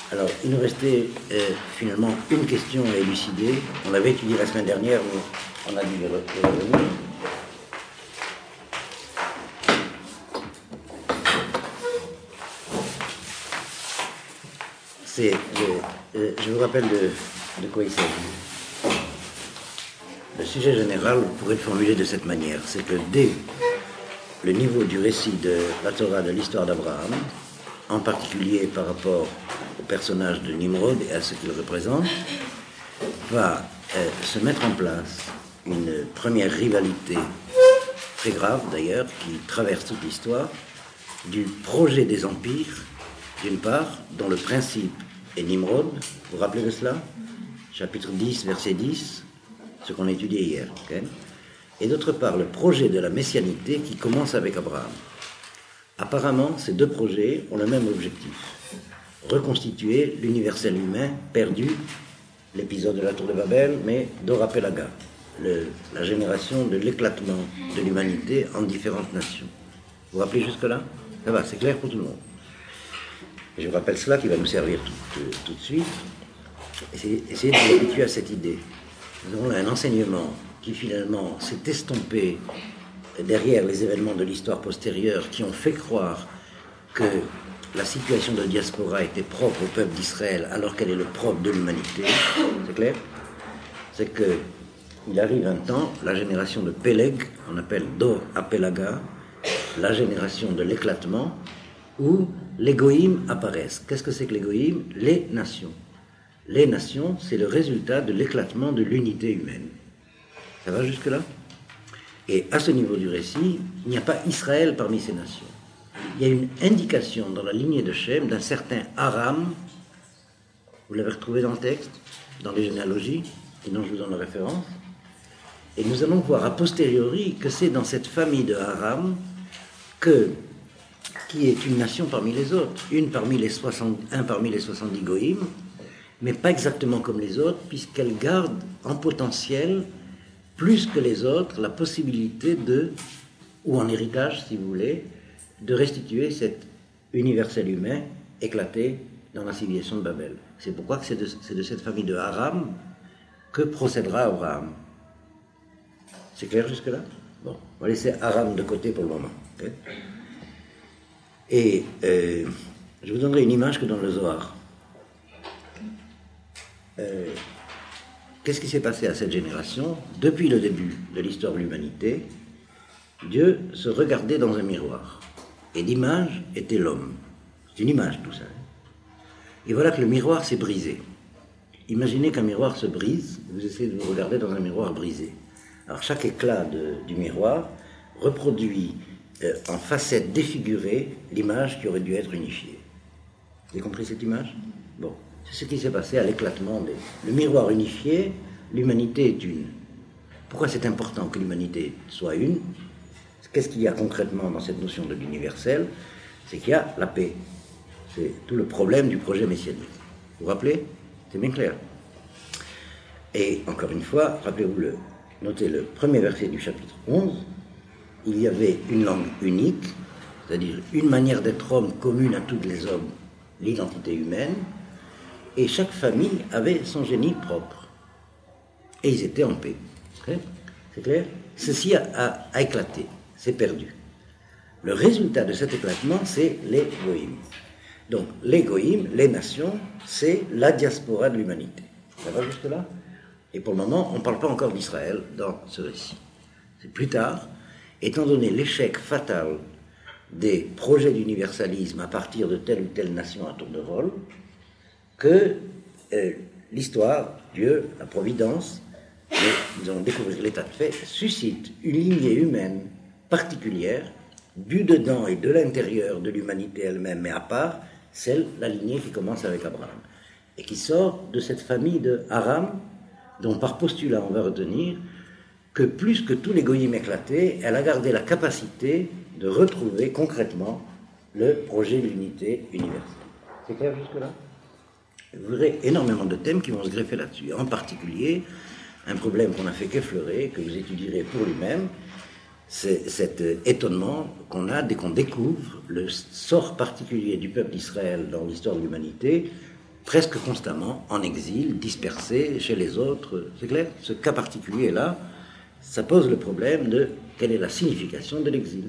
Alors, il nous restait finalement une question à élucider. On l'avait étudiée la semaine dernière, mais on a dû y revenir. Je vous rappelle de quoi il s'agit. Le sujet général pourrait être formulé de cette manière. C'est que dès le niveau du récit de la Torah de l'histoire d'Abraham, en particulier par rapport au personnage de Nimrod et à ce qu'il représente, va se mettre en place une première rivalité, très grave d'ailleurs, qui traverse toute l'histoire, du projet des empires, d'une part, dont le principe est Nimrod. Vous vous rappelez de cela? Chapitre 10, verset 10, ce qu'on a étudié hier. Okay? Et d'autre part, le projet de la messianité qui commence avec Abraham. Apparemment, ces deux projets ont le même objectif: reconstituer l'universel humain perdu, l'épisode de la tour de Babel, mais Dora Pelaga, la génération de l'éclatement de l'humanité en différentes nations. Vous vous rappelez jusque-là? Ça va, c'est clair pour tout le monde. Et je vous rappelle cela qui va nous servir tout de suite. Essayez de vous habituer à cette idée. Nous avons là un enseignement qui finalement s'est estompé derrière les événements de l'histoire postérieure qui ont fait croire que la situation de diaspora était propre au peuple d'Israël alors qu'elle est le propre de l'humanité. C'est clair? C'est qu'il arrive un temps, la génération de Péleg, on appelle Dor Apelaga, la génération de l'éclatement, où les goïms apparaissent. Qu'est-ce que c'est que les goïms? Les nations. Les nations, c'est le résultat de l'éclatement de l'unité humaine. Ça va jusque-là? Et à ce niveau du récit, il n'y a pas Israël parmi ces nations. Il y a une indication dans la lignée de Shem d'un certain Aram. Vous l'avez retrouvé dans le texte, dans les généalogies, et dont je vous donne la référence. Et nous allons voir a posteriori que c'est dans cette famille de Aram qui est une nation parmi les autres, un parmi les 70 goïms, mais pas exactement comme les autres, puisqu'elle garde en potentiel, plus que les autres, la possibilité ou en héritage si vous voulez, de restituer cet universel humain éclaté dans la civilisation de Babel. C'est pourquoi c'est de cette famille de Aram que procédera Abraham. C'est clair jusque-là? Bon, on va laisser Aram de côté pour le moment. Okay? Et je vous donnerai une image que dans le Zohar. Qu'est-ce qui s'est passé à cette génération? Depuis le début de l'histoire de l'humanité, Dieu se regardait dans un miroir. Et l'image était l'homme. C'est une image tout ça. Et voilà que le miroir s'est brisé. Imaginez qu'un miroir se brise, vous essayez de vous regarder dans un miroir brisé. Alors chaque éclat du miroir reproduit en facettes défigurées l'image qui aurait dû être unifiée. Vous avez compris cette image? Bon, c'est ce qui s'est passé à l'éclatement le miroir unifié, l'humanité est une. Pourquoi c'est important que l'humanité soit une? Qu'est-ce qu'il y a concrètement dans cette notion de l'universel? C'est qu'il y a la paix. C'est tout le problème du projet messianique. Vous vous rappelez? C'est bien clair. Et encore une fois, rappelez-vous notez le premier verset du chapitre 11. Il y avait une langue unique, c'est-à-dire une manière d'être homme commune à tous les hommes, l'identité humaine, et chaque famille avait son génie propre. Et ils étaient en paix. Okay? C'est clair? Ceci a éclaté, c'est perdu. Le résultat de cet éclatement, c'est les goïms. Donc, les goïms, les nations, c'est la diaspora de l'humanité. Ça va jusque-là? Et pour le moment, on ne parle pas encore d'Israël dans ce récit. C'est plus tard, étant donné l'échec fatal des projets d'universalisme à partir de telle ou telle nation à tour de rôle, que l'histoire, Dieu, la providence, nous allons découvrir l'état de fait, suscite une lignée humaine particulière, du dedans et de l'intérieur de l'humanité elle-même, mais à part, la lignée qui commence avec Abraham, et qui sort de cette famille de Aram, dont par postulat on va retenir que plus que tous les goïms éclatés, elle a gardé la capacité de retrouver concrètement le projet de l'unité universelle. C'est clair jusque-là? Vous verrez énormément de thèmes qui vont se greffer là-dessus. En particulier, un problème qu'on n'a fait qu'effleurer, que vous étudierez pour lui-même, c'est cet étonnement qu'on a dès qu'on découvre le sort particulier du peuple d'Israël dans l'histoire de l'humanité, presque constamment en exil, dispersé chez les autres. C'est clair? Ce cas particulier-là, ça pose le problème de quelle est la signification de l'exil.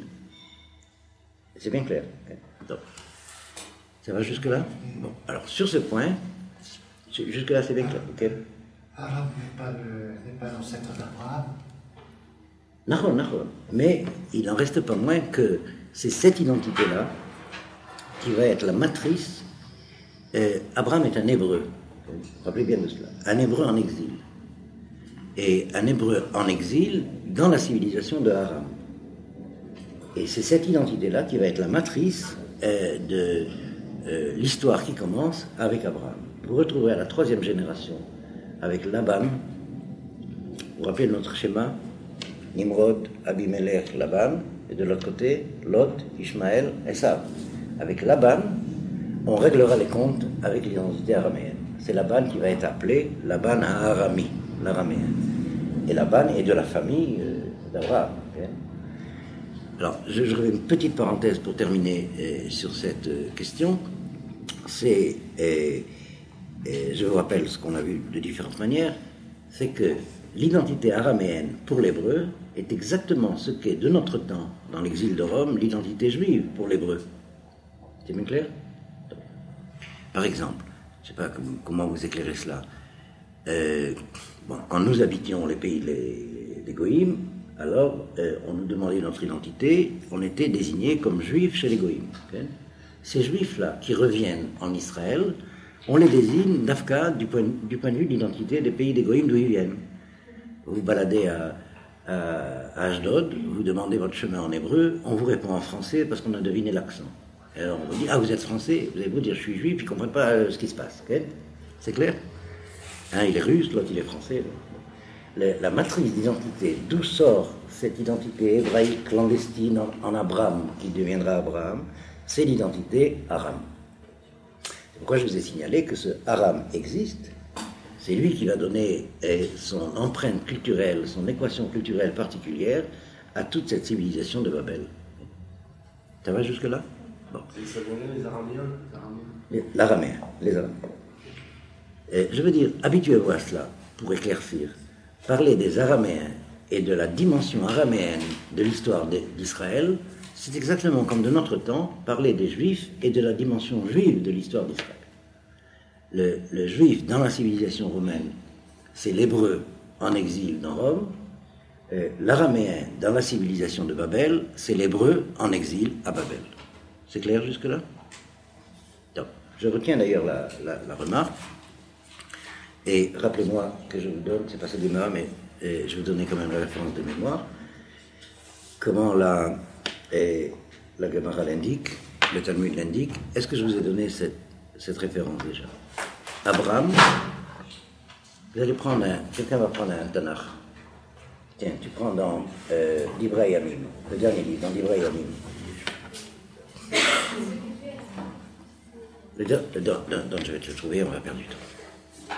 C'est bien clair. Donc, ça va jusque-là? Bon, alors sur ce point, jusque-là c'est bien clair. Okay? Aram n'est pas l'ancêtre d'Abraham. Non, mais il n'en reste pas moins que c'est cette identité-là qui va être la matrice. Abraham est un hébreu, vous vous rappelez bien de cela, un hébreu en exil. Et un hébreu en exil dans la civilisation de Aram. Et c'est cette identité-là qui va être la matrice de l'histoire qui commence avec Abraham. Vous retrouvez à la 3e génération avec Laban. Vous vous rappelez de notre schéma? Nimrod, Abimelech, Laban, et de l'autre côté, Lot, Ishmaël, Esav. Avec Laban, on réglera les comptes avec l'identité araméenne. C'est Laban qui va être appelé Laban à Arami, l'araméen. Et Laban est de la famille d'Abraham. Okay? Alors, je ferai une petite parenthèse pour terminer sur cette question. C'est, je vous rappelle ce qu'on a vu de différentes manières, c'est que l'identité araméenne pour l'hébreu est exactement ce qu'est de notre temps, dans l'exil de Rome, l'identité juive pour l'hébreu. C'est bien clair? Par exemple, je ne sais pas comment vous éclairez cela. Quand nous habitions les pays des Goïms, alors on nous demandait notre identité, on était désignés comme juifs chez les Goïms. Okay? Ces juifs-là qui reviennent en Israël, on les désigne d'Afka du point de vue de l'identité des pays des Goïms d'où ils viennent. Vous vous baladez à Ashdod, vous demandez votre chemin en hébreu, on vous répond en français parce qu'on a deviné l'accent. Alors on vous dit, vous êtes français, vous allez vous dire je suis juif, puis ils ne comprennent pas ce qui se passe. Okay? C'est clair? Un il est russe, l'autre il est français. La matrice d'identité, d'où sort cette identité hébraïque clandestine en Abraham, qui deviendra Abraham, c'est l'identité Aram. C'est pourquoi je vous ai signalé que ce Aram existe. C'est lui qui va donner son empreinte culturelle, son équation culturelle particulière à toute cette civilisation de Babel. Ça va jusque-là? Bon. Ça vient les Araméens? L'araméen, les Araméens. Je veux dire, habituez-vous à cela pour éclaircir. Parler des Araméens et de la dimension araméenne de l'histoire d'Israël, c'est exactement comme de notre temps, parler des Juifs et de la dimension juive de l'histoire d'Israël. Le Juif dans la civilisation romaine, c'est l'Hébreu en exil dans Rome. L'Araméen dans la civilisation de Babel, c'est l'Hébreu en exil à Babel. C'est clair jusque-là? Donc, je retiens d'ailleurs la remarque. Et rappelez-moi que je vous donne, c'est pas ça du mémoire, mais je vais vous donner quand même la référence de mémoire. Comment la Gemara l'indique, le Talmud l'indique. Est-ce que je vous ai donné cette référence déjà? Abraham, vous allez prendre quelqu'un va prendre un Tanakh. Tiens, tu prends dans Divrei Yamim, le dernier livre, dans Divrei Yamim. Donc je vais te le trouver, on va perdre du temps.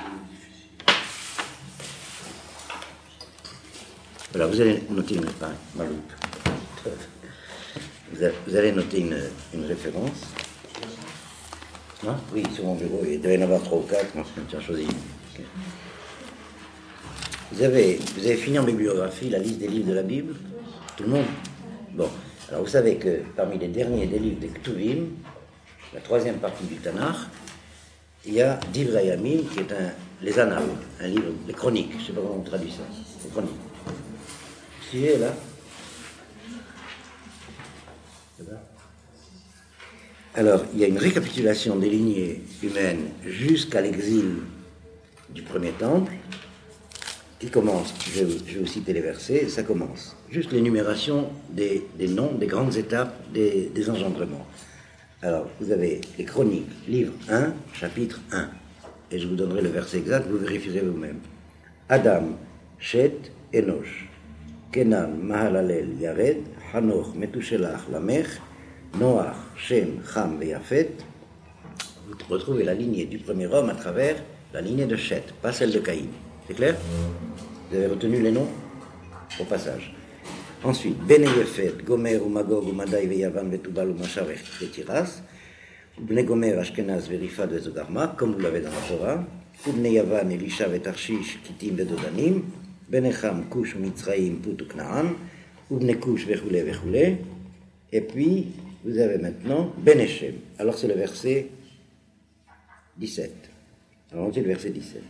Voilà, vous allez noter ma loupe. Vous allez noter une référence. Non? Oui, sur mon bureau, il doit y en avoir 3 ou 4, tu as choisi. Okay. Vous avez fini en bibliographie la liste des livres de la Bible? Tout le monde? Bon, alors vous savez que parmi les derniers des livres des Ktuvim, la 3e partie du Tanakh, il y a Divrei Yamim, qui est les Annales, un livre, les chroniques, je ne sais pas comment on traduit ça, les chroniques. Vous suivez là? Alors, il y a une récapitulation des lignées humaines jusqu'à l'exil du premier temple, qui commence, je vais vous citer les versets, ça commence. Juste l'énumération des noms, des grandes étapes des engendrements. Alors, vous avez les chroniques, livre 1, chapitre 1. Et je vous donnerai le verset exact, vous vérifierez vous-même. Adam, Shet, Enosh, Kenan, Mahalalel, Yared, Hanoch, Metushelach, Lamech, Noach, Shem, Ham et Yafet. Vous retrouvez la lignée du premier homme à travers la lignée de Shet, pas celle de Caïn. C'est clair? Vous avez retenu les noms au passage. Ensuite, Bene Yefet, Gomer, Magog, Madai, Yavan, Betubal, Masharech et Tiras. Bnei Gomer, Ashkenaz, Verifa, Vezogarma, comme vous l'avez dans la Torah. Bnei Yavan, Elisha, Vetarchish, Kittim, Vedodanim. Benecham, Kush, Mitzraim, Put, Knaan. Bnei Kush, Vechule, Vechule. Et puis, vous avez maintenant Beneshem. Alors c'est le verset 17. Alors on dit le verset 17.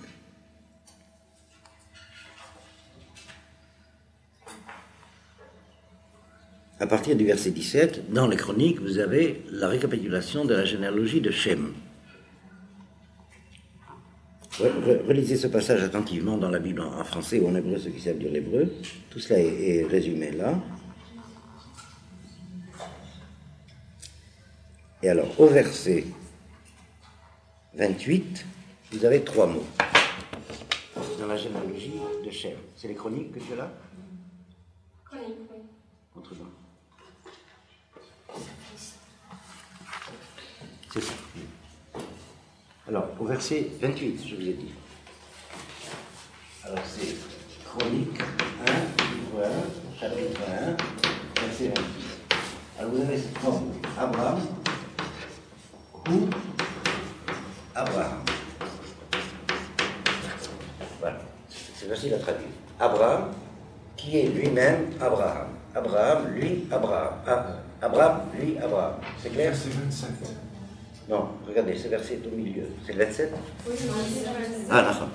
À partir du verset 17, dans les chroniques, vous avez la récapitulation de la généalogie de Shem. Relisez ce passage attentivement dans la Bible en français ou en hébreu, ceux qui savent lire l'hébreu. Tout cela est résumé là. Et alors, au verset 28, vous avez 3 mots dans la généalogie de Shem. C'est les chroniques que tu as là? Chroniques, oui. Autrement. C'est ça. Alors, au verset 28, je vous ai dit. Alors, c'est Chronique 1, livre 1, chapitre 1, verset 28. Alors, vous avez cette forme Abraham ou Abraham. Voilà, c'est facile à traduire. Abraham, qui est lui-même Abraham. Abraham, lui, Abraham. Abraham, lui, Abraham. C'est clair? Verset 27. Non, regardez, ce verset est au milieu. C'est le 27? Oui, c'est 27. Ah, d'accord.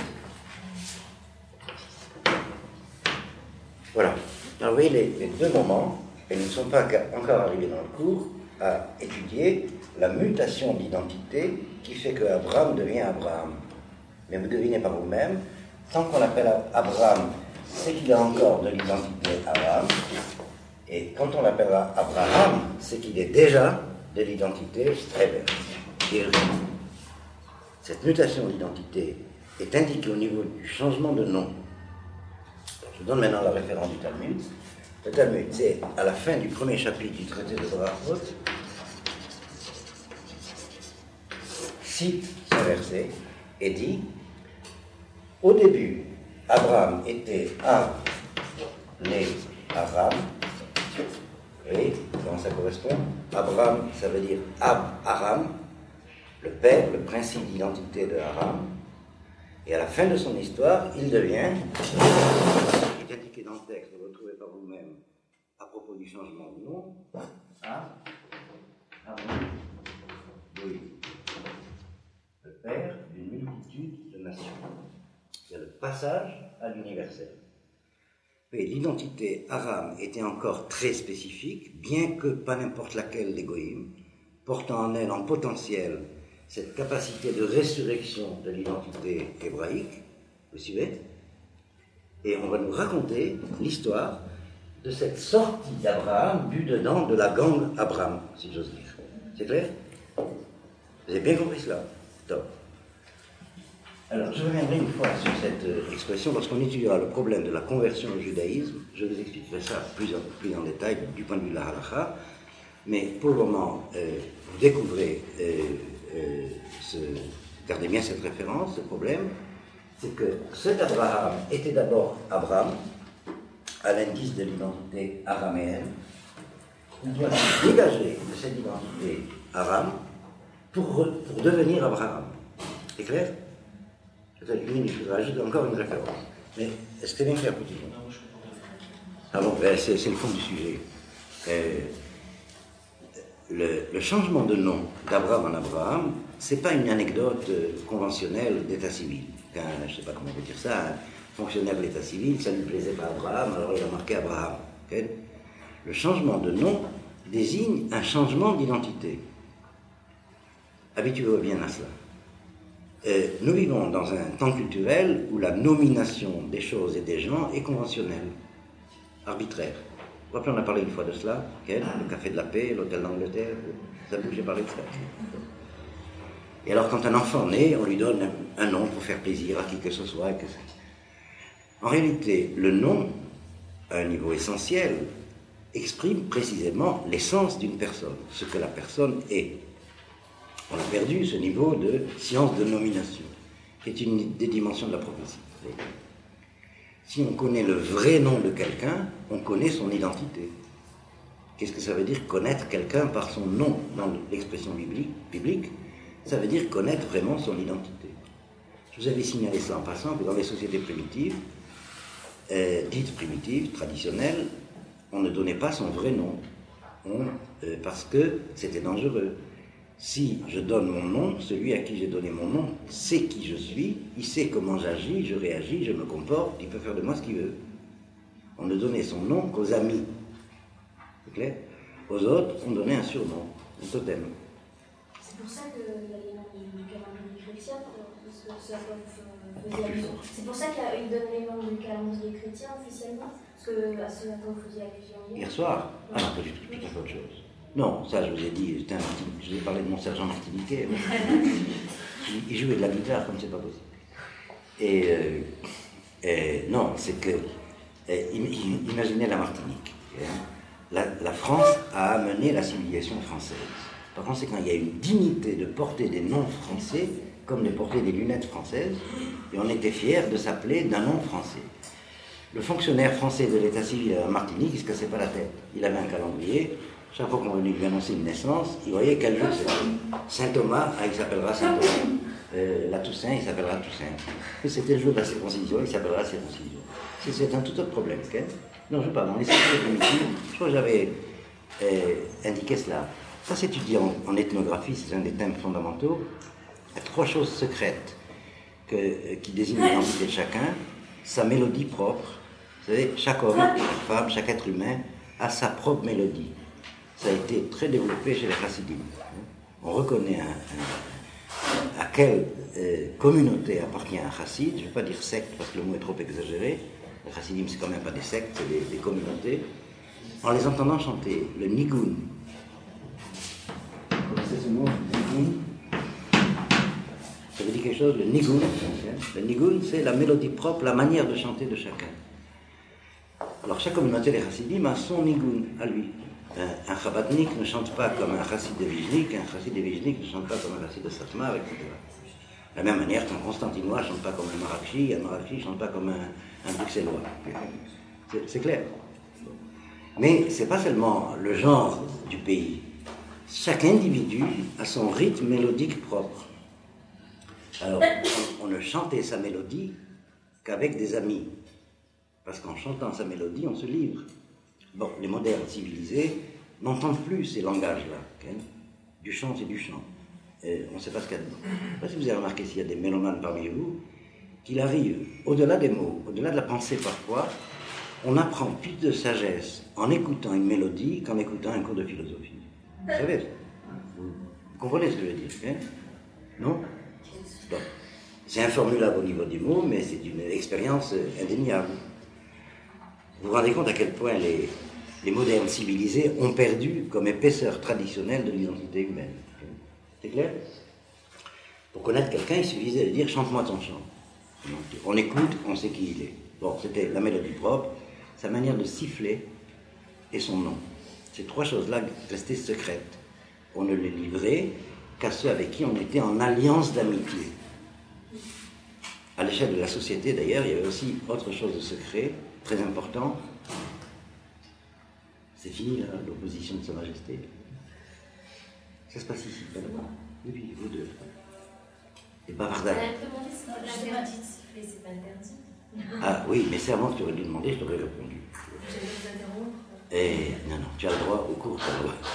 Voilà. Alors, vous voyez les 2 moments, et nous ne sommes pas encore arrivés dans le cours, à étudier la mutation d'identité qui fait que Abraham devient Abraham. Mais vous devinez par vous-même, tant qu'on l'appelle Abraham, c'est qu'il a encore de l'identité Abraham, et quand on l'appellera Abraham, c'est qu'il est déjà de l'identité Streber. Cette mutation d'identité est indiquée au niveau du changement de nom. Je vous donne maintenant la référence du Talmud. Le Talmud, c'est à la fin du premier chapitre du traité de Brachot, cite ce verset et dit: au début, Abraham était né Aram. Vous voyez comment ça correspond? Abraham, ça veut dire Aram, le père, le principe d'identité de Aram. Et à la fin de son histoire, il devient, qui est indiqué dans le texte, vous le retrouvez par vous-même, à propos du changement de nom, Aram, oui, le père d'une multitude de nations. C'est le passage à l'universel. Et l'identité Aram était encore très spécifique, bien que pas n'importe laquelle des Goïm, portant en elle en potentiel cette capacité de résurrection de l'identité hébraïque. Vous suivez? Et on va nous raconter l'histoire de cette sortie d'Abraham vue dedans de la gang Abraham, si j'ose dire. C'est clair? Vous avez bien compris cela? Top. Alors, je reviendrai une fois sur cette expression lorsqu'on étudiera le problème de la conversion au judaïsme. Je vous expliquerai ça plus en détail du point de vue de la halakha. Mais pour le moment, vous découvrez, gardez bien cette référence, ce problème, c'est que cet Abraham était d'abord Abraham, à l'indice de l'identité araméenne. Il doit se dégager de cette identité Aram pour devenir Abraham. C'est clair? Une minute, je voudrais ajouter encore une référence. Mais est-ce que c'est bien clair pour tout le monde? Ah bon, c'est le fond du sujet. Le changement de nom d'Abraham en Abraham, c'est pas une anecdote conventionnelle d'état civil. Je ne sais pas comment on peut dire ça, un fonctionnaire de l'état civil, ça ne lui plaisait pas à Abraham, alors il a marqué Abraham. Okay? Le changement de nom désigne un changement d'identité. Habituez-vous bien à cela. Nous vivons dans un temps culturel où la nomination des choses et des gens est conventionnelle, arbitraire. Vous rappelez, on a parlé une fois de cela, okay? Le Café de la Paix, l'Hôtel d'Angleterre, ça vous j'ai parlé de ça. Et alors quand un enfant naît, on lui donne un nom pour faire plaisir à qui que ce soit. En réalité, le nom, à un niveau essentiel, exprime précisément l'essence d'une personne, ce que la personne est. On a perdu ce niveau de science de nomination, qui est une des dimensions de la prophétie. Si on connaît le vrai nom de quelqu'un, on connaît son identité. Qu'est-ce que ça veut dire connaître quelqu'un par son nom dans l'expression biblique? Ça veut dire connaître vraiment son identité. Je vous avais signalé ça en passant, que dans les sociétés primitives, dites primitives, traditionnelles, on ne donnait pas son vrai nom, parce que c'était dangereux. Si je donne mon nom, celui à qui j'ai donné mon nom sait qui je suis, il sait comment j'agis, je réagis, je me comporte, il peut faire de moi ce qu'il veut. On ne donnait son nom qu'aux amis. C'est clair? Aux autres, on donnait un surnom, un totem. C'est pour ça qu'il y a les noms du calendrier chrétien, parce que ça faisait allusion. C'est pour ça qu'il donne les noms du calendrier chrétien officiellement, parce que à ce à quoi vous faisiez allusion Hier soir? Ah non, pas du tout, tout à fait autre chose. Non, ça je vous ai dit, je vous ai parlé de mon sergent Martiniquet. Il jouait de la guitare comme c'est pas possible. Et non, c'est que, imaginez la Martinique. La France a amené la civilisation française. Par conséquent, il y a une dignité de porter des noms français comme de porter des lunettes françaises, et on était fiers de s'appeler d'un nom français. Le fonctionnaire français de l'état civil à Martinique, il ne se cassait pas la tête. Il avait un calendrier. Chaque fois qu'on venait lui annoncer une naissance, il voyait quel jour c'était. Saint Thomas, il s'appellera Saint Thomas. La Toussaint, il s'appellera Toussaint. Et c'était le jour de la circoncision, il s'appellera circoncision. C'est un tout autre problème. Non, je parle dans les sociétés primitives. Je crois que j'avais indiqué cela. Ça s'étudie en ethnographie, c'est un des thèmes fondamentaux. Il y a 3 choses secrètes qui désignent l'identité de chacun. Sa mélodie propre. Vous savez, chaque homme, chaque femme, chaque être humain a sa propre mélodie. Ça a été très développé chez les chassidim. On reconnaît à quelle communauté appartient un chassid. Je ne vais pas dire secte parce que le mot est trop exagéré. Les chassidim, c'est quand même pas des sectes, c'est des communautés. En les entendant chanter le nigun. Vous connaissez ce mot, nigun? Ça veut dire quelque chose, le nigun. Le nigun, c'est la mélodie propre, la manière de chanter de chacun. Alors chaque communauté des chassidim a son nigun à lui. Un chabadnik ne chante pas comme un chassid de Vizhnik, un chassid de Vizhnik ne chante pas comme un chassid de Satmar, etc. De la même manière qu'un Constantinois ne chante pas comme un Marrakchi ne chante pas comme un Bruxellois. C'est clair. Mais ce n'est pas seulement le genre du pays. Chaque individu a son rythme mélodique propre. Alors, on ne chantait sa mélodie qu'avec des amis. Parce qu'en chantant sa mélodie, on se livre. Bon, les modernes civilisés n'entendent plus ces langages-là. Okay? Du chant, c'est du chant. On ne sait pas ce qu'il y a dedans. Je ne sais pas si vous avez remarqué s'il y a des mélomanes parmi vous, qu'il arrive, au-delà des mots, au-delà de la pensée parfois, on apprend plus de sagesse en écoutant une mélodie qu'en écoutant un cours de philosophie. Vous savez, vous comprenez ce que je veux dire, okay? Non? Bon. C'est informulable au niveau des mots, mais c'est une expérience indéniable. Vous vous rendez compte à quel point les modernes civilisés ont perdu comme épaisseur traditionnelle de l'identité humaine. C'est clair? Pour connaître quelqu'un, il suffisait de dire « chante-moi ton chant ». On écoute, on sait qui il est. Bon, c'était la mélodie propre, sa manière de siffler et son nom. Ces 3 choses-là restaient secrètes. On ne les livrait qu'à ceux avec qui on était en alliance d'amitié. À l'échelle de la société, d'ailleurs, il y avait aussi autre chose de secret, très important. C'est fini, là, l'opposition de Sa Majesté. Ça se passe ici, pas là-bas. Oui, vous deux. Et bavardage. C'est pas interdit. Ah oui, mais c'est avant que tu aurais dû demander, je t'aurais répondu. Je vais vous interrompre. Non, tu as le droit au cours, tu as le droit.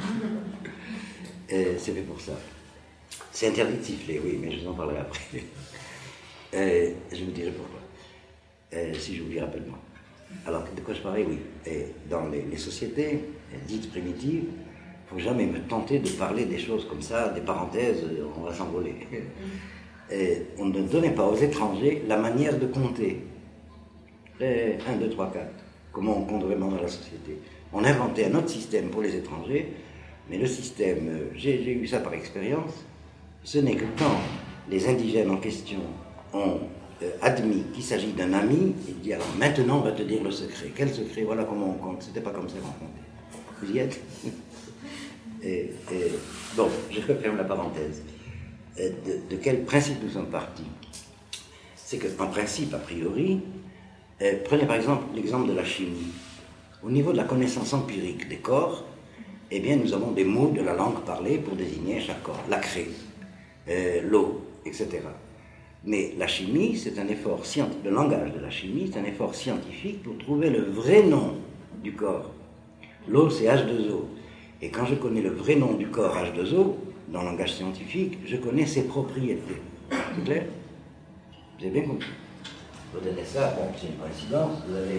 C'est fait pour ça. C'est interdit de siffler, oui, mais je vous en parlerai après. Je vous dirai pourquoi. Si j'oublie, rappelle-moi. Alors, de quoi je parlais? Oui. Dans les sociétés dites primitives, il ne faut jamais me tenter de parler des choses comme ça, des parenthèses, on va s'envoler. On ne donnait pas aux étrangers la manière de compter. 1, 2, 3, 4. Comment on compte vraiment dans la société. On inventait un autre système pour les étrangers, mais le système, j'ai eu ça par expérience, ce n'est que quand les indigènes en question ont admis qu'il s'agit d'un ami, il dit alors maintenant on va te dire le secret. Quel secret? Voilà comment on compte. C'était pas comme ça qu'on comptait. Vous y êtes? Bon, je referme la parenthèse. De quel principe nous sommes partis? C'est qu'en principe, a priori, prenez par exemple l'exemple de la chimie. Au niveau de la connaissance empirique des corps, eh bien, nous avons des mots de la langue parlée pour désigner chaque corps. La craie, l'eau, etc. Mais la chimie, c'est un effort scientifique, le langage de la chimie, c'est un effort scientifique pour trouver le vrai nom du corps. L'eau, c'est H2O. Et quand je connais le vrai nom du corps H2O, dans le langage scientifique, je connais ses propriétés. C'est clair? Vous avez bien compris? Vous donnez ça, bon, c'est une coïncidence, vous avez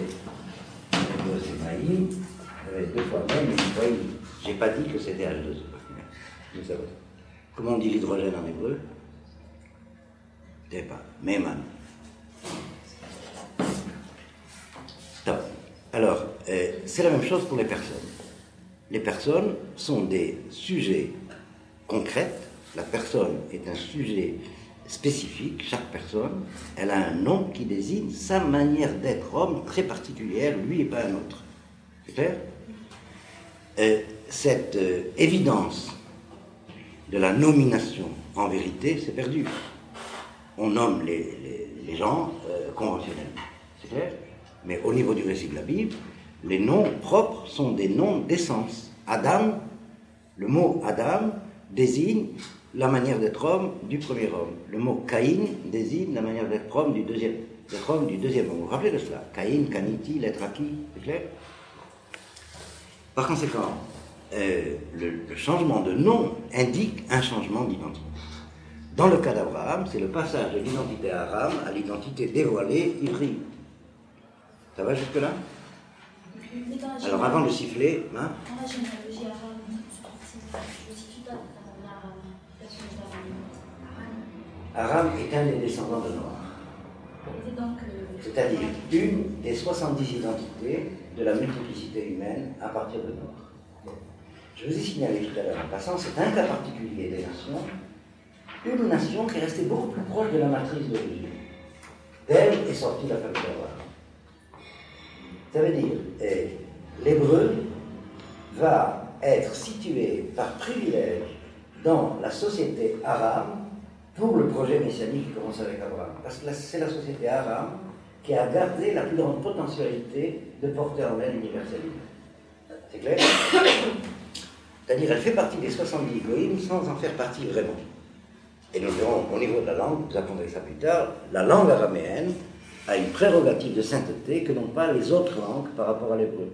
Maïm, vous avez deux fois même, et vous voyez, j'ai pas dit que c'était H2O. Comment on dit l'hydrogène en hébreu? Je ne sais pas, Meyman. Top. Alors, c'est la même chose pour les personnes. Les personnes sont des sujets concrets. La personne est un sujet spécifique. Chaque personne, elle a un nom qui désigne sa manière d'être homme très particulière, lui et pas un autre. C'est clair? Cette évidence de la nomination en vérité, c'est perdu. On nomme les gens conventionnellement. C'est clair? Mais au niveau du récit de la Bible, les noms propres sont des noms d'essence. Adam, le mot Adam désigne la manière d'être homme du premier homme. Le mot Caïn désigne la manière d'être homme du deuxième homme. Vous vous rappelez de cela? Caïn, Caniti, Letraki, c'est clair? Par conséquent, le changement de nom indique un changement d'identité. Dans le cas d'Abraham, c'est le passage de l'identité Aram à l'identité dévoilée Ivri. Ça va jusque-là? Alors avant de siffler, hein? Dans la généalogie arabe, je cite tout à Aram est un des descendants de Noach. C'est-à-dire une des 70 identités de la multiplicité humaine à partir de Noach. Je vous ai signalé tout à l'heure en passant, c'est un cas particulier des nations, une nation qui est restée beaucoup plus proche de la matrice d'origine. D'elle est sortie la famille d'Abraham. Ça veut dire, l'hébreu va être situé par privilège dans la société arabe pour le projet messianique qui commence avec Abraham. Parce que c'est la société arabe qui a gardé la plus grande potentialité de porter en elle l'universalité. C'est clair? C'est-à-dire, elle fait partie des 70 goïms sans en faire partie vraiment. Et nous verrons au niveau de la langue, vous apprendrez ça plus tard, la langue araméenne a une prérogative de sainteté que n'ont pas les autres langues par rapport à l'hébreu.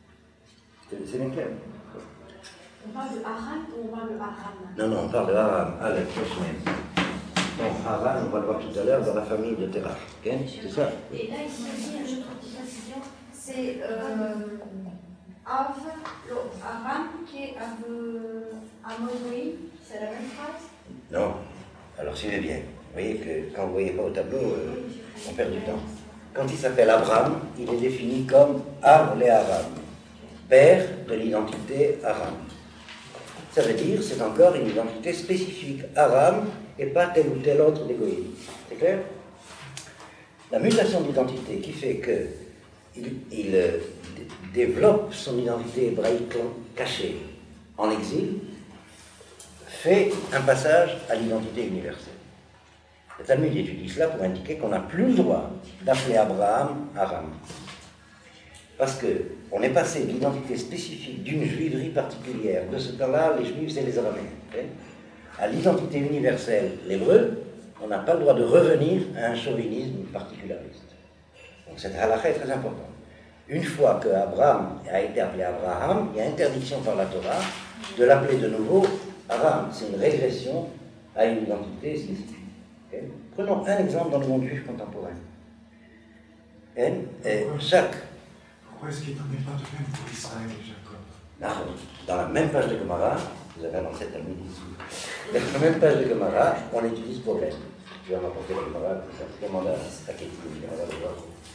C'est bien clair? On parle de Aram ou on parle de Aram? Non, on parle de Aram, Aleph, Shemem. Bon, Aram, on va le voir tout à l'heure, dans la famille de Terah. Okay? C'est ça? Et là, il s'agit, je trouve, de précision, c'est Av, Aram qui est Amozoï, c'est la même phrase? Non. Alors suivez bien. Vous voyez que quand vous ne voyez pas au tableau, on perd du temps. Quand il s'appelle Abraham, il est défini comme Av le Aram, père de l'identité Aram. Ça veut dire c'est encore une identité spécifique Aram et pas tel ou tel autre d'égoïsme. C'est clair? La mutation d'identité qui fait qu'il développe son identité hébraïque cachée en exil fait un passage à l'identité universelle. Le Talmud étudie cela pour indiquer qu'on n'a plus le droit d'appeler Abraham Aram. Parce qu'on est passé de l'identité spécifique d'une juiverie particulière. De ce temps-là, les juifs, c'est les araméens. Okay? À l'identité universelle, l'hébreu, on n'a pas le droit de revenir à un chauvinisme particulariste. Donc cette halakha est très importante. Une fois qu'Abraham a été appelé Abraham, il y a interdiction par la Torah de l'appeler de nouveau Aram. C'est une régression à une identité spécifique. Okay? Prenons un exemple dans le monde juif contemporain. Pourquoi est-ce qu'il n'en est pas de même pour Israël et Jacob? Dans la même page de Gemara, vous avez annoncé Talmud ici. Dans la même page de Gemara, on étudie ce problème. Je vais m'apporter la Gemara, ça demande à Kéti, on va le voir.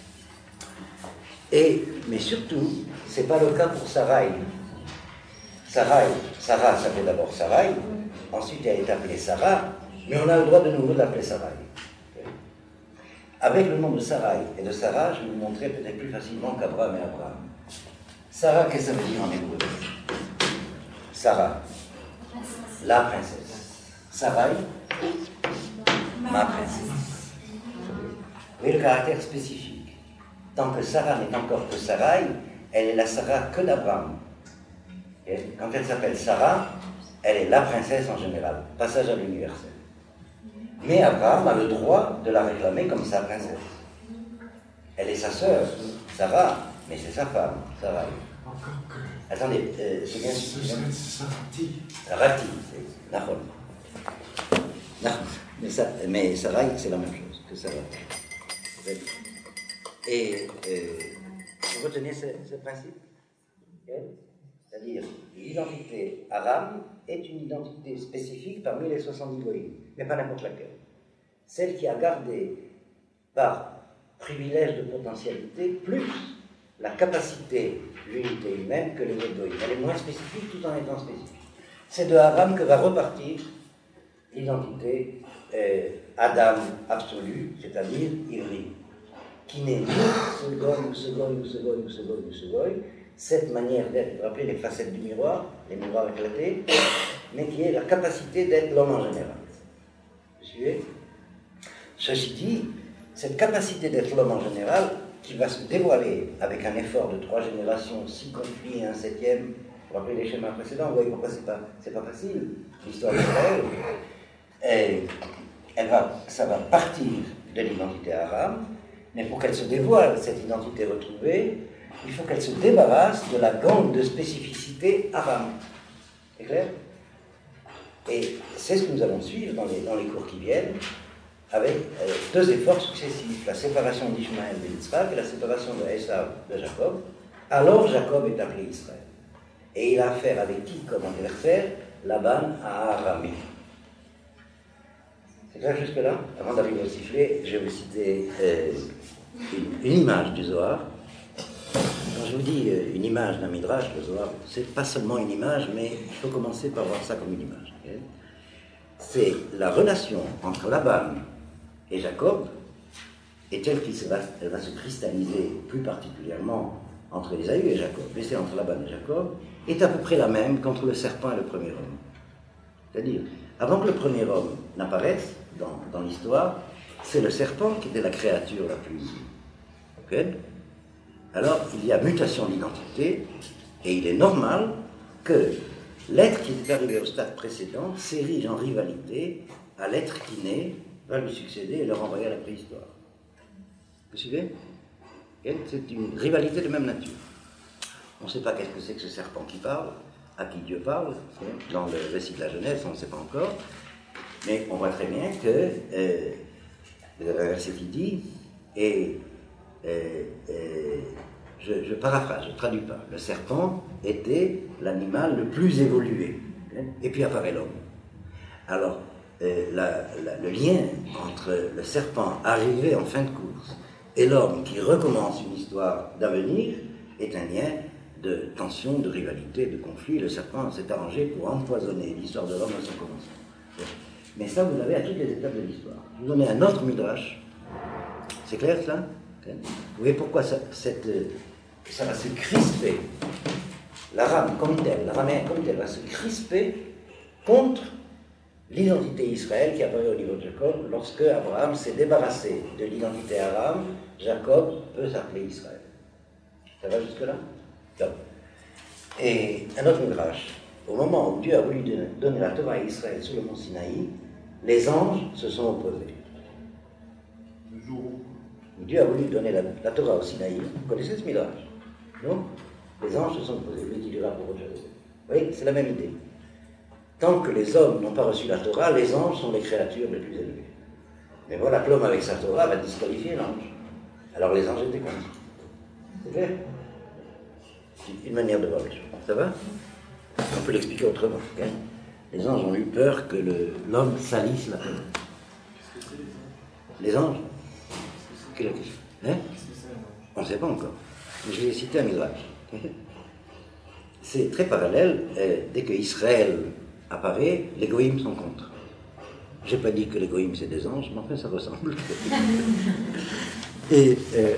Mais surtout, ce n'est pas le cas pour Sarai. Sarah s'appelait d'abord Sarai, ensuite elle est appelée Sarah, mais on a le droit de nouveau de l'appeler Sarai. Avec le nom de Sarai et de Sarah, je vais vous montrer peut-être plus facilement qu'Abraham et Abraham. Sarah, qu'est-ce que ça veut dire en hébreu? Sarah, la princesse. Sarai, ma princesse. Vous voyez le caractère spécifique. Tant que Sarah n'est encore que Sarai, elle est la Sarah que d'Abraham. Et quand elle s'appelle Sarah, elle est la princesse en général, passage à l'universel. Mais Abraham a le droit de la réclamer comme sa princesse. Elle est sa sœur, Sarah, mais c'est sa femme, Sarah. Encore que. Attendez, c'est bien Ce sûr. serait Sarati. Sarati, c'est Nahon. Mais Sarah, c'est la même chose que Sarah. Et vous retenez ce principe? C'est-à-dire, l'identité arabe est une identité spécifique parmi les 70 goïms, mais pas n'importe laquelle. Celle qui a gardé, par privilège de potentialité, plus la capacité, l'unité humaine que les autres goïms. Elle est moins spécifique tout en étant spécifique. C'est de Aram que va repartir l'identité Adam absolue, c'est-à-dire Ivri, qui n'est ni ce goy, cette manière d'être, vous rappelez les facettes du miroir, les miroirs éclatés, mais qui est la capacité d'être l'homme en général. Vous suivez? Ceci dit, cette capacité d'être l'homme en général, qui va se dévoiler avec un effort de 3 générations, 6 conflits et un 7e, vous vous rappelez les schémas précédents, vous voyez pourquoi c'est pas facile, l'histoire d'Israël, ça va partir de l'identité arabe, mais pour qu'elle se dévoile, cette identité retrouvée, il faut qu'elle se débarrasse de la gangue de spécificité arabe. C'est clair? Et c'est ce que nous allons suivre dans les cours qui viennent, avec 2 efforts successifs, la séparation d'Ishmaël de Yitzhak et la séparation de Esav de Jacob. Alors Jacob est appelé Israël. Et il a affaire avec qui comme adversaire? Laban à Aramée. C'est clair jusque-là? Avant d'arriver au sifflet, je vais vous citer une image du Zohar. Quand je vous dis une image d'un midrash, le Zohar, c'est pas seulement une image, mais il faut commencer par voir ça comme une image. Okay? C'est la relation entre Laban et Jacob, et telle qu'elle va se cristalliser plus particulièrement entre Ésaü et Jacob, mais c'est entre Laban et Jacob, est à peu près la même qu'entre le serpent et le premier homme. C'est-à-dire, avant que le premier homme n'apparaisse dans l'histoire, c'est le serpent qui était la créature la plus... Okay? Alors, il y a mutation d'identité, et il est normal que l'être qui est arrivé au stade précédent s'érige en rivalité à l'être qui naît, va lui succéder et le renvoyer à la préhistoire. Vous suivez? C'est une rivalité de même nature. On ne sait pas qu'est-ce que c'est que ce serpent qui parle, à qui Dieu parle, dans le récit de la Genèse, on ne sait pas encore, mais on voit très bien que, vous avez un verset qui dit, je paraphrase, je ne traduis pas, le serpent était l'animal le plus évolué, et puis apparaît l'homme. Alors, le lien entre le serpent arrivé en fin de course et l'homme qui recommence une histoire d'avenir est un lien de tension, de rivalité, de conflit. Le serpent s'est arrangé pour empoisonner l'histoire de l'homme à son commencement. Mais ça, vous l'avez à toutes les étapes de l'histoire. Je vais vous donner un autre midrash. C'est clair, ça? Vous voyez pourquoi ça va se crisper. L'arabe comme tel, l'araméen comme tel va se crisper contre l'identité Israël qui apparaît au niveau de Jacob. Lorsque Abraham s'est débarrassé de l'identité arabe, Jacob peut s'appeler Israël. Ça va jusque-là? Top. Et un autre midrash. Au moment où Dieu a voulu donner la Torah à Israël sur le mont Sinaï, les anges se sont opposés. Le jour où Dieu a voulu donner la Torah au Sinaï. Vous connaissez ce midrash? Non? Les anges se sont opposés. Lui qui dira pour autre chose. Vous voyez, c'est la même idée. Tant que les hommes n'ont pas reçu la Torah, les anges sont les créatures les plus élevées. Mais voilà que l'homme avec sa Torah va disqualifier l'ange. Alors les anges étaient contre. C'est clair? C'est une manière de voir les choses. Ça va? On peut l'expliquer autrement. Okay? Les anges ont eu peur que l'homme salisse la Torah. Les anges? Quelle est la question? Hein? On ne sait pas encore. Mais je vais citer un midrash. C'est très parallèle. Dès que Israël apparaît, les goïms sont contre. Je n'ai pas dit que les goïms c'est des anges, mais enfin ça ressemble. Et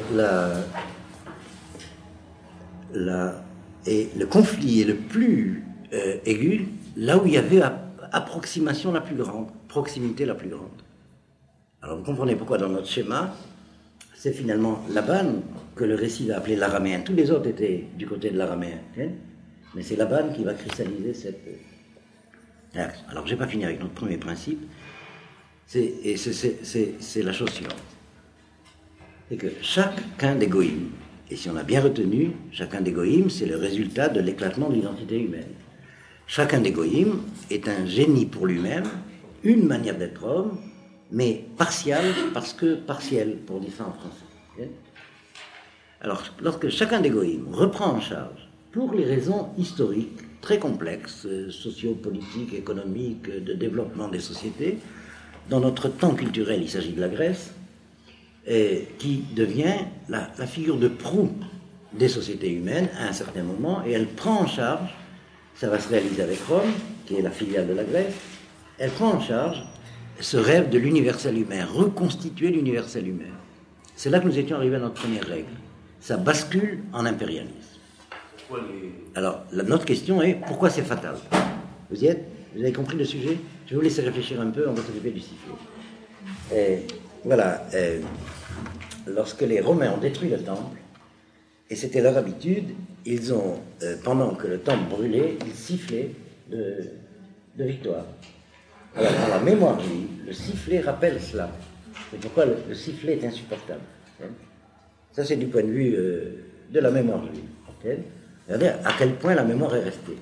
et le conflit est le plus aigu là où il y avait approximation la plus grande, proximité la plus grande. Alors vous comprenez pourquoi dans notre schéma, c'est finalement Laban que le récit va appeler l'araméen. Tous les autres étaient du côté de l'araméen, hein, mais c'est Laban qui va cristalliser cette axe. Alors, je n'ai pas fini avec notre premier principe, c'est la chose suivante. C'est que chacun des goïms, et si on a bien retenu, chacun des goïms, c'est le résultat de l'éclatement de l'identité humaine. Chacun des goïms est un génie pour lui-même, une manière d'être homme, mais partial, parce que partiel, pour dire ça en français. Alors, lorsque chacun des goïms reprend en charge, pour les raisons historiques très complexes, sociopolitiques, économiques, de développement des sociétés, dans notre temps culturel, il s'agit de la Grèce, qui devient la figure de proue des sociétés humaines à un certain moment, et elle prend en charge, ça va se réaliser avec Rome, qui est la filiale de la Grèce, elle prend en charge ce rêve de l'universel humain, reconstituer l'universel humain. C'est là que nous étions arrivés à notre première règle. Ça bascule en impérialisme. Alors, notre question est, pourquoi c'est fatal? Vous y êtes? Vous avez compris le sujet? Je vais vous laisser réfléchir un peu, on va s'occuper du sifflet. Voilà, lorsque les Romains ont détruit le temple, et c'était leur habitude, ils ont, pendant que le temple brûlait, ils sifflaient de victoire. Alors, dans la mémoire juive, le sifflet rappelle cela. C'est pourquoi le sifflet est insupportable. Ça, c'est du point de vue de la mémoire juive. Regardez à quel point la mémoire est restée.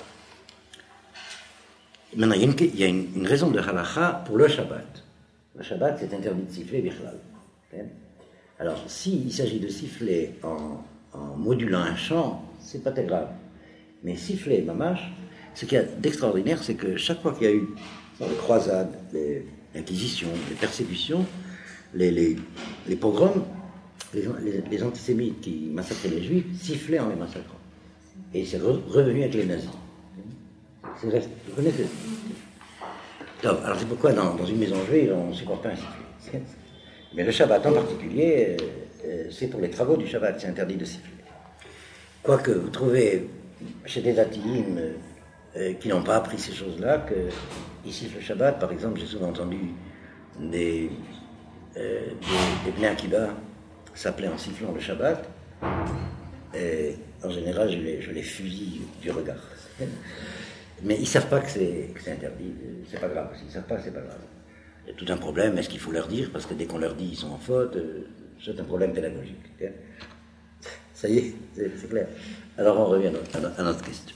Maintenant, il y a une raison de halakha pour le Shabbat. Le Shabbat, c'est interdit de siffler bichlal. Alors, s'il s'agit de siffler en modulant un chant, c'est pas très grave. Mais siffler mamash, ce qu'il y a d'extraordinaire, c'est que chaque fois qu'il y a eu les croisades, l'inquisition, les persécutions, les pogroms, les antisémites qui massacraient les juifs sifflaient en les massacrant. Et c'est revenu avec les nazis. Vous connaissez? Donc, alors c'est pourquoi dans une maison juive, on ne supporte pas un sifflet. Mais le Shabbat en particulier, c'est pour les travaux du Shabbat, c'est interdit de siffler. Quoique vous trouvez chez des athiïm qui n'ont pas appris ces choses-là, qu'ils sifflent le Shabbat. Par exemple, j'ai souvent entendu des Bnei Akiba s'appeler en sifflant le Shabbat. Et en général, je les fusille du regard. Mais ils ne savent pas que c'est interdit, c'est pas grave. S'ils ne savent pas, c'est pas grave. Il y a tout un problème, est-ce qu'il faut leur dire? Parce que dès qu'on leur dit, ils sont en faute, c'est un problème pédagogique. Ça y est, c'est clair. Alors on revient à notre question.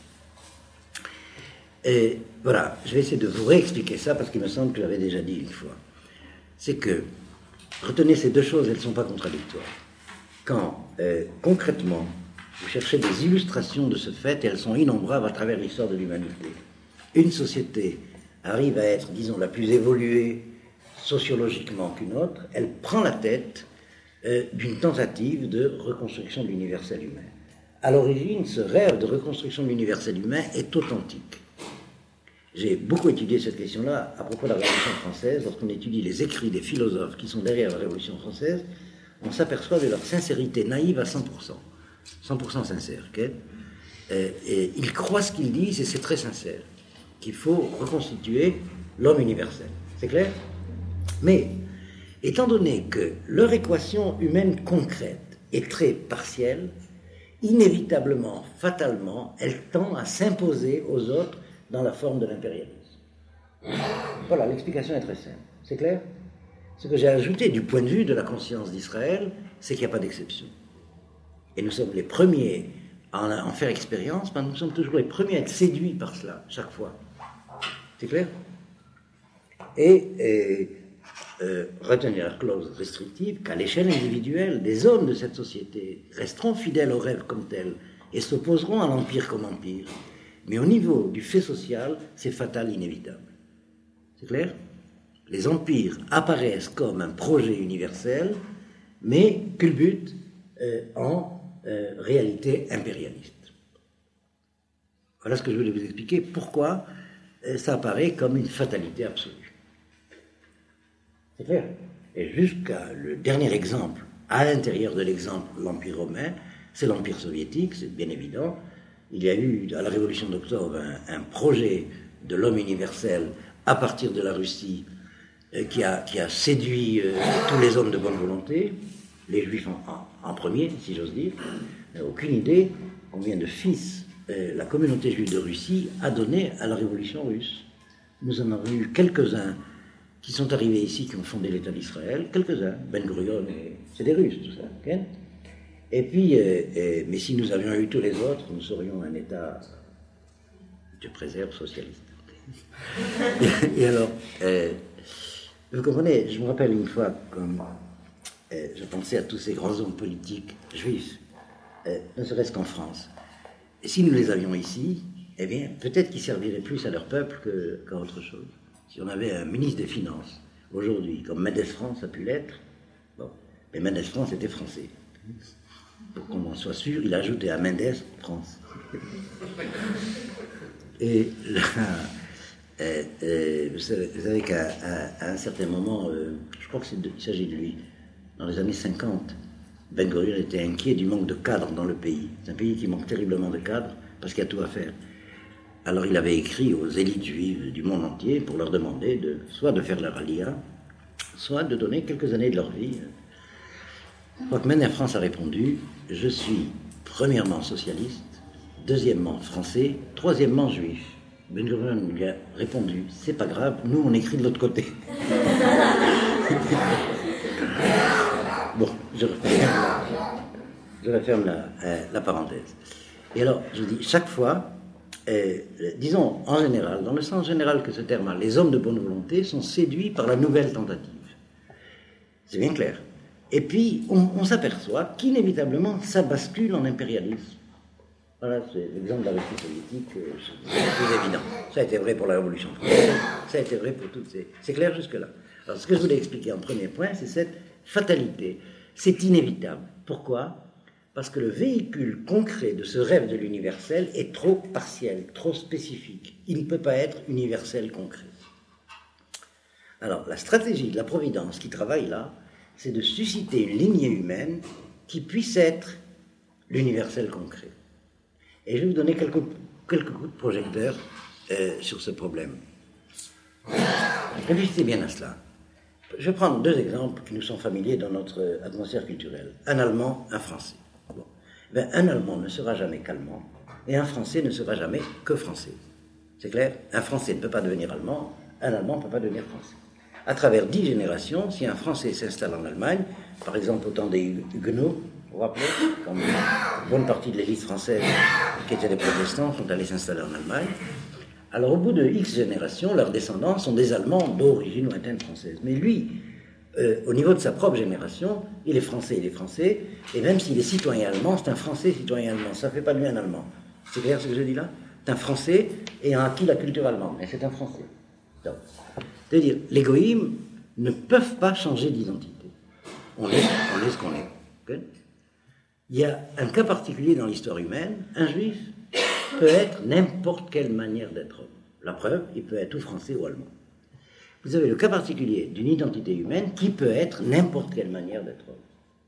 Et voilà, je vais essayer de vous réexpliquer ça, parce qu'il me semble que j'avais déjà dit une fois. C'est que, retenez ces deux choses, elles ne sont pas contradictoires. Quand, concrètement, vous cherchez des illustrations de ce fait, et elles sont innombrables à travers l'histoire de l'humanité. Une société arrive à être, disons, la plus évoluée sociologiquement qu'une autre, elle prend la tête d'une tentative de reconstruction de l'universel humain. À l'origine, ce rêve de reconstruction de l'universel humain est authentique. J'ai beaucoup étudié cette question-là à propos de la Révolution française. Lorsqu'on étudie les écrits des philosophes qui sont derrière la Révolution française, on s'aperçoit de leur sincérité naïve à 100%. 100% sincère. Okay? Et ils croient ce qu'ils disent et c'est très sincère. Qu'il faut reconstituer l'homme universel. C'est clair? Mais, étant donné que leur équation humaine concrète est très partielle, inévitablement, fatalement, elle tend à s'imposer aux autres dans la forme de l'impérialisme. Voilà, l'explication est très simple. C'est clair? Ce que j'ai ajouté du point de vue de la conscience d'Israël, c'est qu'il n'y a pas d'exception. Et nous sommes les premiers à en faire expérience, mais nous sommes toujours les premiers à être séduits par cela, chaque fois. C'est clair? Et retenir la clause restrictive qu'à l'échelle individuelle, des hommes de cette société resteront fidèles au rêve comme tel et s'opposeront à l'empire comme empire. Mais au niveau du fait social, c'est fatal, inévitable. C'est clair? Les empires apparaissent comme un projet universel, mais culbutent en réalité impérialiste. Voilà ce que je voulais vous expliquer, pourquoi ça apparaît comme une fatalité absolue. C'est clair? Et jusqu'à le dernier exemple, à l'intérieur de l'exemple, l'Empire romain, c'est l'Empire soviétique, c'est bien évident. Il y a eu, à la Révolution d'octobre, un projet de l'homme universel à partir de la Russie qui a séduit tous les hommes de bonne volonté. les Juifs en premier, si j'ose dire, n'ont aucune idée combien de fils la communauté juive de Russie a donné à la révolution russe. Nous en avons eu quelques-uns qui sont arrivés ici, qui ont fondé l'État d'Israël, quelques-uns, Ben Gurion, c'est des Russes, tout ça. Okay? Et puis, mais si nous avions eu tous les autres, nous serions un État, Dieu préserve, socialiste. Et alors, vous comprenez, je me rappelle une fois, comme je pensais à tous ces grands hommes politiques juifs, ne serait-ce qu'en France. Et si nous les avions ici, eh bien, peut-être qu'ils serviraient plus à leur peuple qu'à autre chose. Si on avait un ministre des Finances, aujourd'hui, comme Mendes France a pu l'être, bon, mais Mendes France était français. Pour qu'on en soit sûr, il a ajouté à Mendes France. Et là, vous savez qu'à un certain moment, je crois qu'il s'agit de lui, dans les années 50, Ben Gurion était inquiet du manque de cadres dans le pays. C'est un pays qui manque terriblement de cadres parce qu'il y a tout à faire. Alors il avait écrit aux élites juives du monde entier pour leur demander soit de faire leur alia, soit de donner quelques années de leur vie. Je crois que Mendes France a répondu « Je suis premièrement socialiste, deuxièmement français, troisièmement juif ». Ben Gurion lui a répondu « C'est pas grave, nous on écrit de l'autre côté ». Bon, je referme la parenthèse. Et alors, je vous dis, chaque fois, disons en général, dans le sens général que ce terme a, les hommes de bonne volonté sont séduits par la nouvelle tentative. C'est bien clair. Et puis, on s'aperçoit qu'inévitablement, ça bascule en impérialisme. Voilà, c'est l'exemple de la Russie soviétique, c'est plus évident. Ça a été vrai pour la Révolution française, ça a été vrai pour toutes ces... C'est clair jusque-là. Alors, ce que je voulais expliquer en premier point, c'est cette fatalité. C'est inévitable. Pourquoi ? Parce que le véhicule concret de ce rêve de l'universel est trop partiel, trop spécifique. Il ne peut pas être universel concret. Alors, la stratégie de la Providence qui travaille là, c'est de susciter une lignée humaine qui puisse être l'universel concret. Et je vais vous donner quelques coups de projecteur sur ce problème. Réfléchissez bien à cela. Je vais prendre deux exemples qui nous sont familiers dans notre atmosphère culturelle. Un Allemand, un Français. Bon. Ben, un Allemand ne sera jamais qu'allemand, et un Français ne sera jamais que français. C'est clair ? Un Français ne peut pas devenir allemand, un Allemand ne peut pas devenir français. À travers 10 générations, si un Français s'installe en Allemagne, par exemple au temps des Huguenots, vous vous rappelez, quand une bonne partie de l'élite française qui étaient des protestants sont allés s'installer en Allemagne, alors au bout de X générations, leurs descendants sont des Allemands d'origine lointaine française. Mais lui, au niveau de sa propre génération, il est français, et même s'il est citoyen allemand, c'est un Français citoyen allemand. Ça ne fait pas de lui un Allemand. C'est clair ce que je dis là ? C'est un Français ayant acquis la culture allemande, mais c'est un Français. Donc, c'est-à-dire, les goïms ne peuvent pas changer d'identité. On est ce qu'on est. Okay ? Il y a un cas particulier dans l'histoire humaine, un juif peut être n'importe quelle manière d'être homme. La preuve, il peut être ou français ou allemand. Vous avez le cas particulier d'une identité humaine qui peut être n'importe quelle manière d'être homme.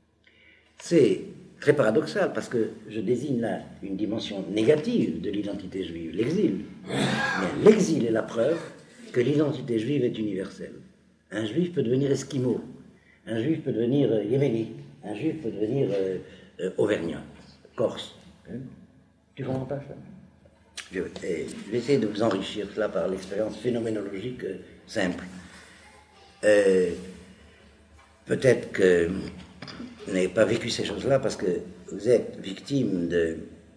C'est très paradoxal parce que je désigne là une dimension négative de l'identité juive, l'exil. Mais l'exil est la preuve que l'identité juive est universelle. Un juif peut devenir esquimau, un juif peut devenir yéménite, un juif peut devenir auvergnat, corse. Tu comprends pas ça ? Je vais essayer de vous enrichir cela par l'expérience phénoménologique simple. Peut-être que vous n'avez pas vécu ces choses-là parce que vous êtes victime de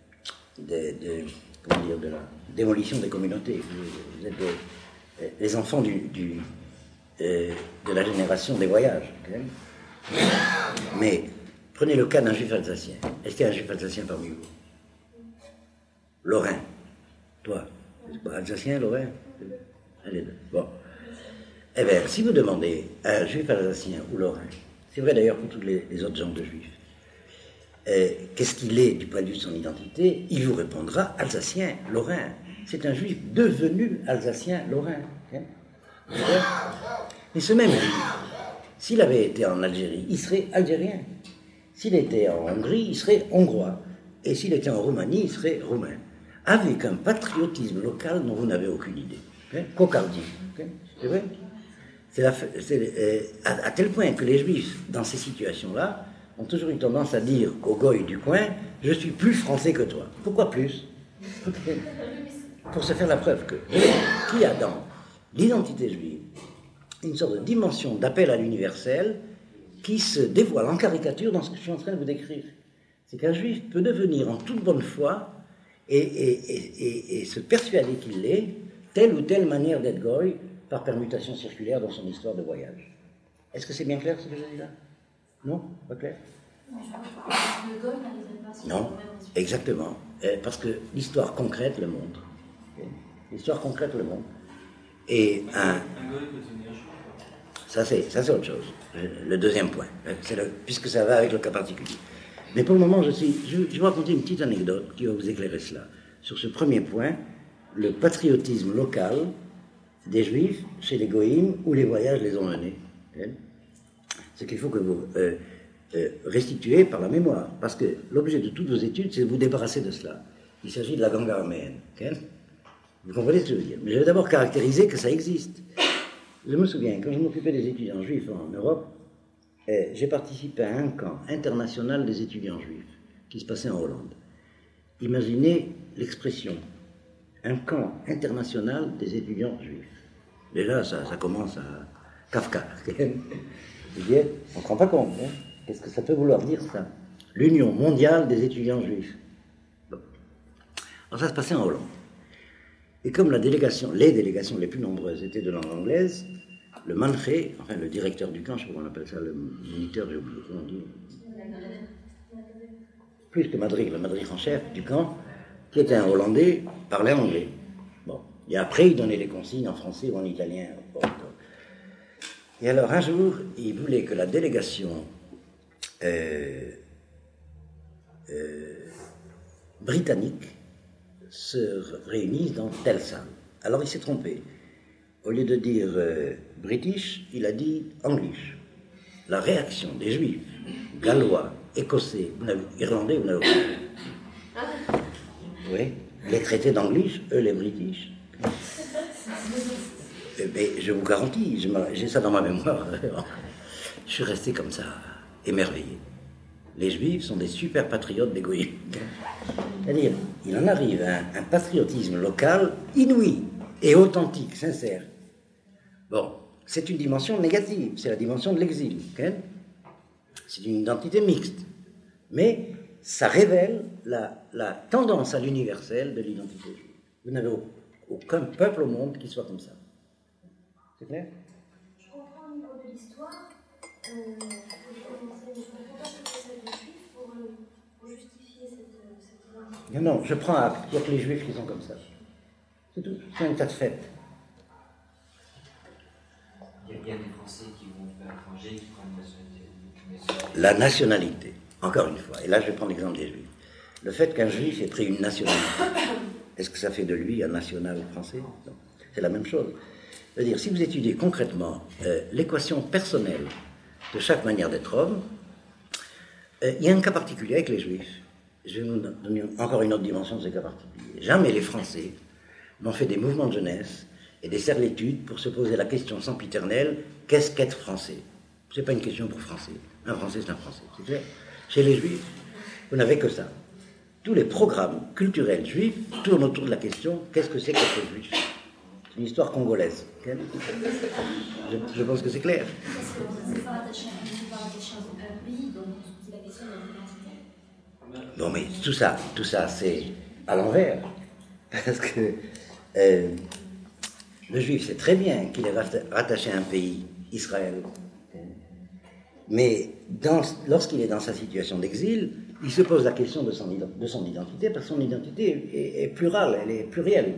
la démolition des communautés. Vous êtes les enfants de la génération des voyages. Okay ? Mais prenez le cas d'un juif alsacien. Est-ce qu'il y a un juif alsacien parmi vous ? Lorrain. Toi, c'est pas alsacien, Lorrain ? Allez, bon. Eh bien, si vous demandez à un juif alsacien ou lorrain, c'est vrai d'ailleurs pour tous les autres genres de juifs, qu'est-ce qu'il est du point de vue de son identité, il vous répondra alsacien, lorrain. C'est un juif devenu alsacien, lorrain. Hein ? Mais ce même juif, s'il avait été en Algérie, il serait algérien. S'il était en Hongrie, il serait hongrois. Et s'il était en Roumanie, il serait roumain. Avec un patriotisme local dont vous n'avez aucune idée. Okay? Cocardie. Okay? C'est vrai ? À tel point que les Juifs, dans ces situations-là, ont toujours eu tendance à dire aux goy du coin, je suis plus français que toi. Pourquoi plus? Pour se faire la preuve qu'il y a dans l'identité juive une sorte de dimension d'appel à l'universel qui se dévoile en caricature dans ce que je suis en train de vous décrire. C'est qu'un juif peut devenir en toute bonne foi et se persuader qu'il l'est, telle ou telle manière d'être goy par permutation circulaire dans son histoire de voyage. Est-ce que c'est bien clair ce que je dis là? Non? Pas clair? Le goy n'arriverait pas à se Non, exactement. Parce que l'histoire concrète le montre. L'histoire concrète le montre. Et un goy peut devenir juif. ça c'est autre chose. Le deuxième point. Puisque ça va avec le cas particulier. Mais pour le moment, je vais vous raconter une petite anecdote qui va vous éclairer cela. Sur ce premier point, le patriotisme local des Juifs chez les Goïms où les voyages les ont menés. Ce qu'il faut que vous restituez par la mémoire. Parce que l'objet de toutes vos études, c'est de vous débarrasser de cela. Il s'agit de la gangue araméenne. Vous comprenez ce que je veux dire? Mais je vais d'abord caractériser que ça existe. Je me souviens, quand je m'occupais des étudiants juifs en Europe, j'ai participé à un camp international des étudiants juifs qui se passait en Hollande. Imaginez l'expression, un camp international des étudiants juifs. Déjà, ça commence à Kafka. On ne se rend pas compte. Qu'est-ce que ça peut vouloir dire, ça? L'Union mondiale des étudiants juifs. Bon. Alors ça se passait en Hollande. Et comme les délégations les plus nombreuses étaient de langue anglaise, le manché, enfin le directeur du camp, je ne sais pas comment on appelle ça, le moniteur, j'ai oublié comment on dit. Plus que Madrid, le Madrid en chef du camp, qui était un Hollandais, parlait anglais. Bon. Et après, il donnait les consignes en français ou en italien. Bon. Et alors, un jour, il voulait que la délégation britannique se réunissent dans telle salle. Alors il s'est trompé. Au lieu de dire British, il a dit English. La réaction des Juifs, Gallois, Écossais, Irlandais, vous n'avez pas. Oui, les traités d'English, eux les British. Mais je vous garantis, j'ai ça dans ma mémoire. Je suis resté comme ça, émerveillé. Les Juifs sont des super patriotes d'égoïsme. C'est-à-dire, il en arrive à un patriotisme local inouï et authentique, sincère. Bon, c'est une dimension négative, c'est la dimension de l'exil. Okay? C'est une identité mixte. Mais ça révèle la tendance à l'universel de l'identité juive. Vous n'avez aucun peuple au monde qui soit comme ça. C'est clair? Je comprends au niveau de l'histoire. Je ne comprends pas ce que c'est les Juifs pour justifier cette identité. Non, je prends acte. Il n'y a que les Juifs qui sont comme ça. C'est tout. C'est un tas de fait. Il y a bien des Français qui vont faire l'étranger, qui prennent la nationalité. La nationalité, encore une fois. Et là, je vais prendre l'exemple des Juifs. Le fait qu'un Juif ait pris une nationalité, est-ce que ça fait de lui un national français? Non. C'est la même chose. C'est-à-dire, si vous étudiez concrètement l'équation personnelle de chaque manière d'être homme, il y a un cas particulier avec les Juifs. Je vais vous donner encore une autre dimension de ce cas particulier. Jamais les Français n'ont fait des mouvements de jeunesse et des servitudes pour se poser la question sempiternelle, qu'est-ce qu'être français? Ce n'est pas une question pour Français. Un Français, c'est un Français. C'est clair? Chez les Juifs, vous n'avez que ça. Tous les programmes culturels juifs tournent autour de la question, qu'est-ce que c'est qu'être juif? C'est une histoire congolaise. Okay? Je pense que c'est clair. C'est pas rattaché à un pays, donc c'est la question de l'identité. Non, mais tout ça, c'est à l'envers. Parce que le juif sait très bien qu'il est rattaché à un pays, Israël. Mais lorsqu'il est dans sa situation d'exil, il se pose la question de son identité, parce que son identité est plurale, elle est plurielle.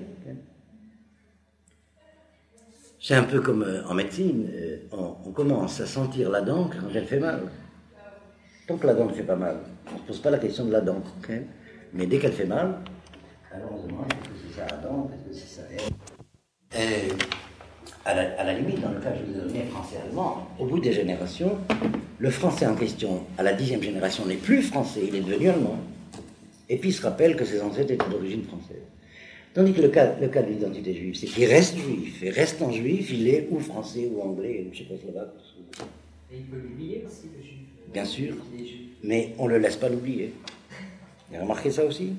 C'est un peu comme en médecine, on commence à sentir la dent quand elle fait mal. Tant que la dent ne fait pas mal, on ne se pose pas la question de la dent. Okay? Mais dès qu'elle fait mal, alors on se demande est-ce que c'est ça la dent, est-ce que c'est ça elle. À la limite, dans le cas que je vous ai donné français-allemand, au bout des générations, le français en question, à la 10e génération, n'est plus français, il est devenu allemand. Et puis il se rappelle que ses ancêtres étaient d'origine française. Tandis que le cas de l'identité juive, c'est qu'il reste juif, et restant juif, il est ou français ou anglais, ou tchécoslovaque. Et il peut l'oublier aussi, le juif. Bien sûr, Il est juif. mais on ne le laisse pas l'oublier. Vous avez remarqué ça aussi?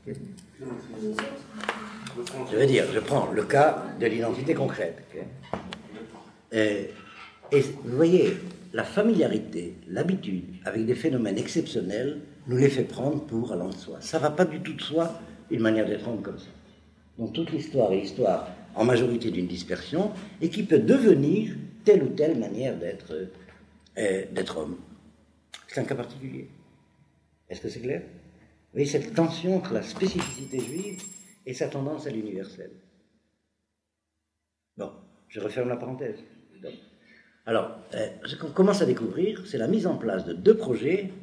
Je veux dire, je prends le cas de l'identité concrète. Okay? Et vous voyez, la familiarité, l'habitude avec des phénomènes exceptionnels nous les fait prendre pour allant de soi. Ça ne va pas du tout de soi, une manière d'être homme comme ça. Donc toute l'histoire est l'histoire en majorité d'une dispersion et qui peut devenir telle ou telle manière d'être homme. C'est un cas particulier. Est-ce que c'est clair? Vous voyez cette tension entre la spécificité juive et sa tendance à l'universel. Bon, je referme la parenthèse. Donc, alors, ce qu'on commence à découvrir, c'est la mise en place de deux projets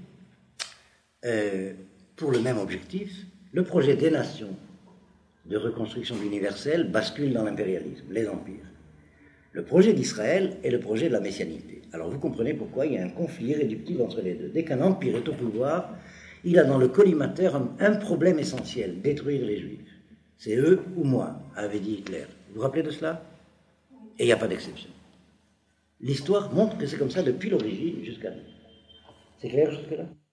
pour le même objectif. Le projet des nations de reconstruction de l'universel bascule dans l'impérialisme, les empires. Le projet d'Israël est le projet de la messianité. Alors vous comprenez pourquoi il y a un conflit irréductible entre les deux. Dès qu'un empire est au pouvoir, il a dans le collimateur un problème essentiel, détruire les Juifs. C'est eux ou moi, avait dit Hitler. Vous vous rappelez de cela? Et il n'y a pas d'exception. L'histoire montre que c'est comme ça depuis l'origine jusqu'à nous. C'est clair jusque-là?